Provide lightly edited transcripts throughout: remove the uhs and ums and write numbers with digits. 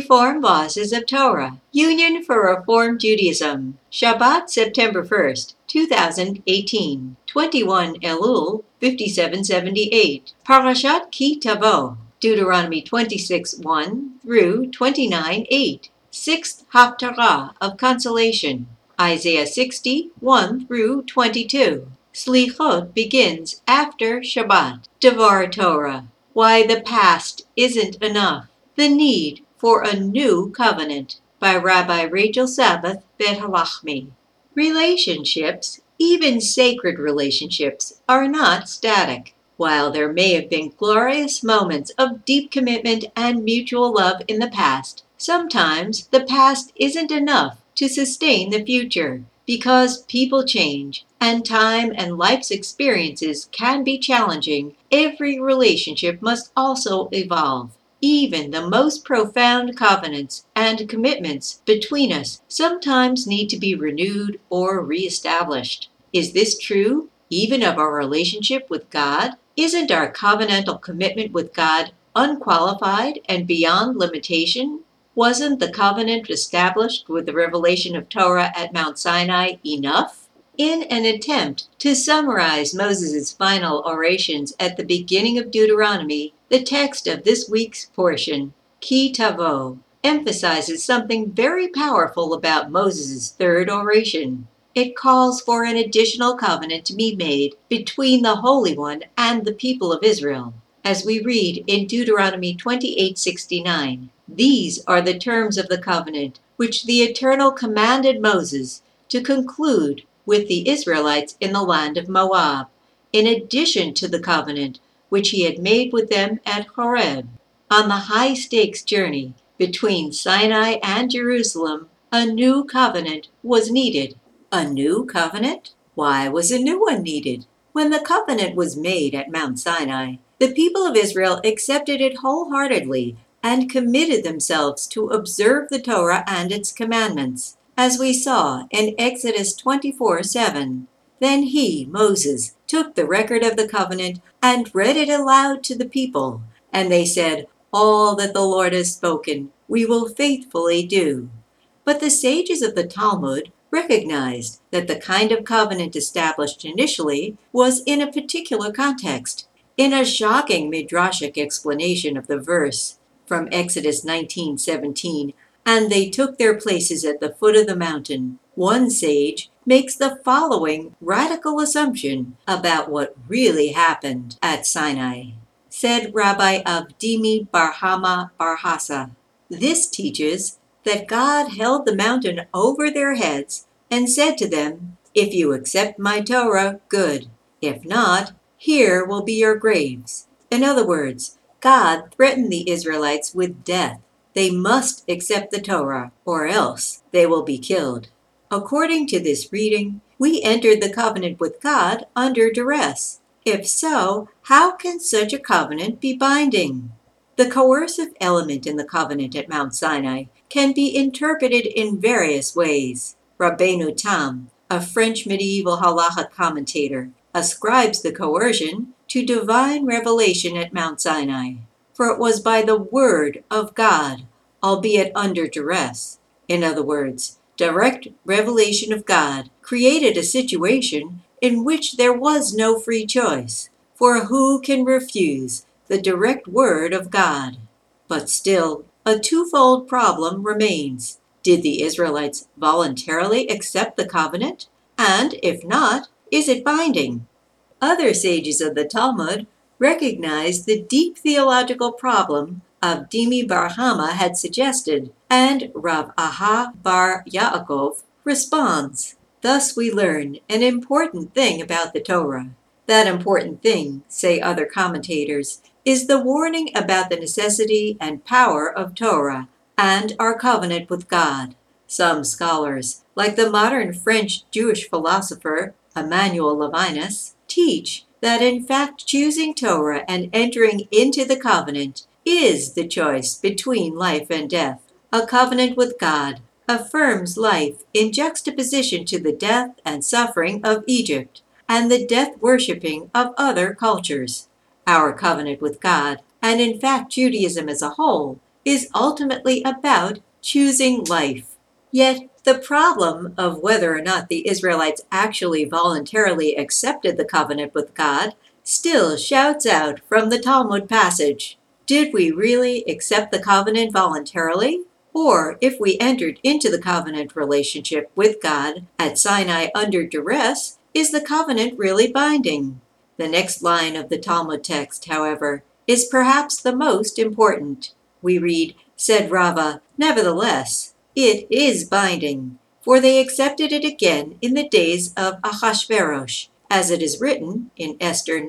Reform Bosses of Torah, Union for Reform Judaism, Shabbat, September 1st, 2018, 21 Elul, 5778, Parashat Ki Tavo, Deuteronomy 26:1 through 29:8, 6th Haftarah of Consolation, Isaiah 60:1 through 22. Slichot begins after Shabbat. Devar Torah, why the past isn't enough. The Need for a New Covenant by Rabbi Rachel Sabbath Bet-Halachmi. Relationships, even sacred relationships, are not static. While there may have been glorious moments of deep commitment and mutual love in the past, sometimes the past isn't enough to sustain the future because people change and time and life's experiences can be challenging. Every relationship must also evolve. Even the most profound covenants and commitments between us sometimes need to be renewed or reestablished. Is this true even of our relationship with God? Isn't our covenantal commitment with God unqualified and beyond limitation? Wasn't the covenant established with the revelation of Torah at Mount Sinai enough? In an attempt to summarize Moses' final orations at the beginning of Deuteronomy, the text of this week's portion, Ki Tavo, emphasizes something very powerful about Moses' third oration. It calls for an additional covenant to be made between the Holy One and the people of Israel. As we read in Deuteronomy 28:69, these are the terms of the covenant which the Eternal commanded Moses to conclude with the Israelites in the land of Moab, in addition to the covenant which he had made with them at Horeb. On the high-stakes journey between Sinai and Jerusalem, a new covenant was needed. A new covenant? Why was a new one needed? When the covenant was made at Mount Sinai, the people of Israel accepted it wholeheartedly and committed themselves to observe the Torah and its commandments, as we saw in Exodus 24:7. Then he, Moses, took the record of the covenant and read it aloud to the people, and they said, "All that the Lord has spoken, we will faithfully do." But the sages of the Talmud recognized that the kind of covenant established initially was in a particular context. In a shocking midrashic explanation of the verse from Exodus 19:17, and they took their places at the foot of the mountain, one sage makes the following radical assumption about what really happened at Sinai. Said Rabbi Avdimi bar Hama bar Hassa, this teaches that God held the mountain over their heads and said to them, "If you accept my Torah, good. If not, here will be your graves." In other words, God threatened the Israelites with death. They must accept the Torah, or else they will be killed. According to this reading, we entered the covenant with God under duress. If so, how can such a covenant be binding? The coercive element in the covenant at Mount Sinai can be interpreted in various ways. Rabbeinu Tam, a French medieval halacha commentator, ascribes the coercion to divine revelation at Mount Sinai. For it was by the word of God, albeit under duress. In other words, direct revelation of God created a situation in which there was no free choice. For who can refuse the direct word of God? But still, a twofold problem remains. Did the Israelites voluntarily accept the covenant? And if not, is it binding? Other sages of the Talmud recognized the deep theological problem Avdimi bar Hama had suggested, and Rav Aha bar Yaakov responds. Thus we learn an important thing about the Torah. That important thing, say other commentators, is the warning about the necessity and power of Torah and our covenant with God. Some scholars, like the modern French Jewish philosopher Emmanuel Levinas, teach that in fact choosing Torah and entering into the covenant is the choice between life and death. A covenant with God affirms life in juxtaposition to the death and suffering of Egypt and the death-worshipping of other cultures. Our covenant with God, and in fact Judaism as a whole, is ultimately about choosing life. Yet, the problem of whether or not the Israelites actually voluntarily accepted the covenant with God still shouts out from the Talmud passage. Did we really accept the covenant voluntarily? Or if we entered into the covenant relationship with God at Sinai under duress, is the covenant really binding? The next line of the Talmud text, however, is perhaps the most important. We read, said Rava, nevertheless, it is binding, for they accepted it again in the days of Ahasuerus. As it is written in Esther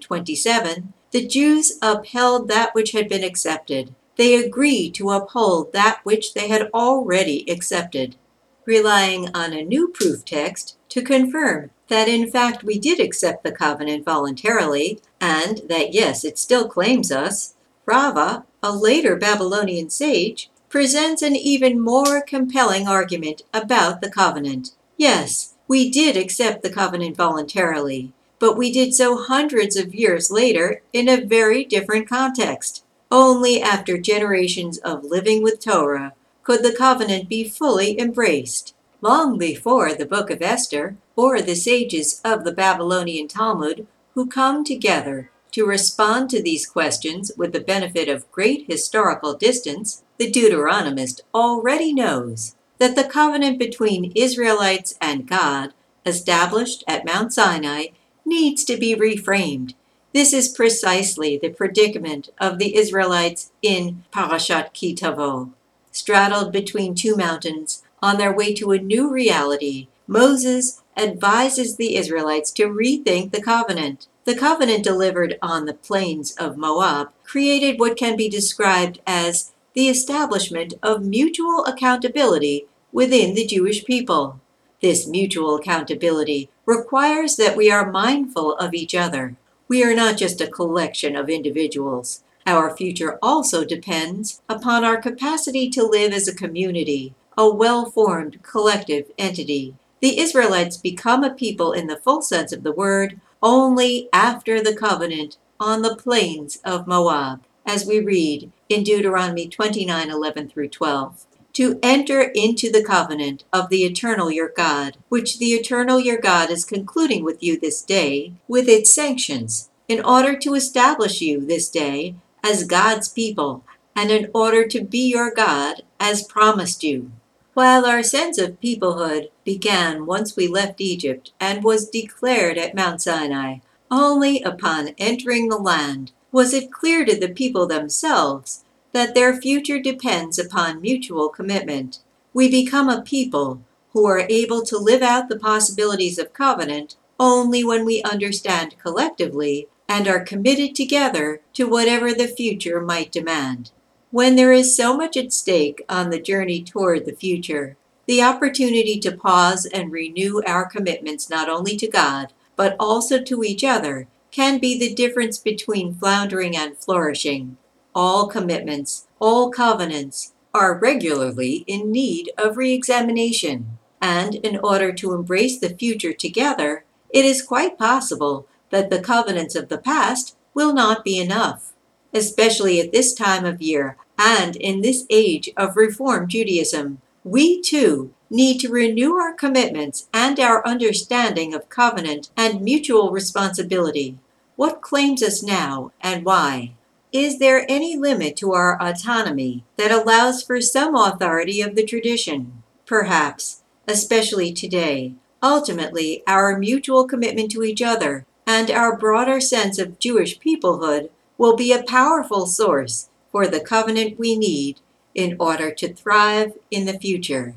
9:27, the Jews upheld that which had been accepted. They agreed to uphold that which they had already accepted. Relying on a new proof text to confirm that in fact we did accept the covenant voluntarily, and that yes, it still claims us, Rava, a later Babylonian sage, presents an even more compelling argument about the covenant. Yes, we did accept the covenant voluntarily, but we did so hundreds of years later in a very different context. Only after generations of living with Torah could the covenant be fully embraced. Long before the Book of Esther or the sages of the Babylonian Talmud, who come together to respond to these questions with the benefit of great historical distance, the Deuteronomist already knows that the covenant between Israelites and God, established at Mount Sinai, needs to be reframed. This is precisely the predicament of the Israelites in Parashat Ki Tavo. Straddled between two mountains, on their way to a new reality, Moses advises the Israelites to rethink the covenant. The covenant delivered on the plains of Moab created what can be described as the establishment of mutual accountability within the Jewish people. This mutual accountability requires that we are mindful of each other. We are not just a collection of individuals. Our future also depends upon our capacity to live as a community, a well-formed collective entity. The Israelites become a people in the full sense of the word only after the covenant on the plains of Moab, as we read in Deuteronomy 29:11 through 12. To enter into the covenant of the eternal your God, which the eternal your God is concluding with you this day, with its sanctions, in order to establish you this day as God's people, and in order to be your God as promised you. While our sense of peoplehood began once we left Egypt and was declared at Mount Sinai, only upon entering the land was it clear to the people themselves that their future depends upon mutual commitment. We become a people who are able to live out the possibilities of covenant only when we understand collectively and are committed together to whatever the future might demand. When there is so much at stake on the journey toward the future, the opportunity to pause and renew our commitments not only to God, but also to each other, can be the difference between floundering and flourishing. All commitments, all covenants, are regularly in need of re-examination, and in order to embrace the future together, it is quite possible that the covenants of the past will not be enough. Especially at this time of year and in this age of Reform Judaism, we too need to renew our commitments and our understanding of covenant and mutual responsibility. What claims us now and why? Is there any limit to our autonomy that allows for some authority of the tradition? Perhaps, especially today. Ultimately, our mutual commitment to each other and our broader sense of Jewish peoplehood will be a powerful source for the covenant we need in order to thrive in the future.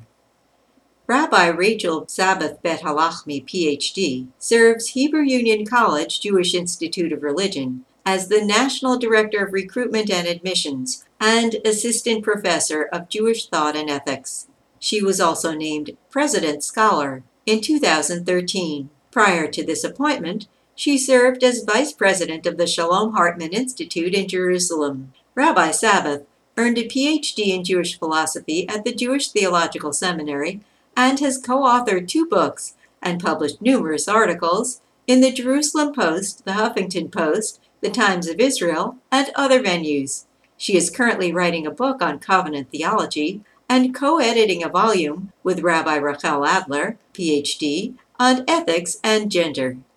Rabbi Rachel Sabbath Bet Halachmi, Ph.D., serves Hebrew Union College Jewish Institute of Religion as the National Director of Recruitment and Admissions and Assistant Professor of Jewish Thought and Ethics. She was also named President Scholar in 2013. Prior to this appointment, she served as Vice President of the Shalom Hartman Institute in Jerusalem. Rabbi Sabbath earned a Ph.D. in Jewish philosophy at the Jewish Theological Seminary and has co-authored 2 books and published numerous articles in the Jerusalem Post, the Huffington Post, the Times of Israel, and other venues. She is currently writing a book on covenant theology and co-editing a volume with Rabbi Rachel Adler, PhD, on ethics and gender.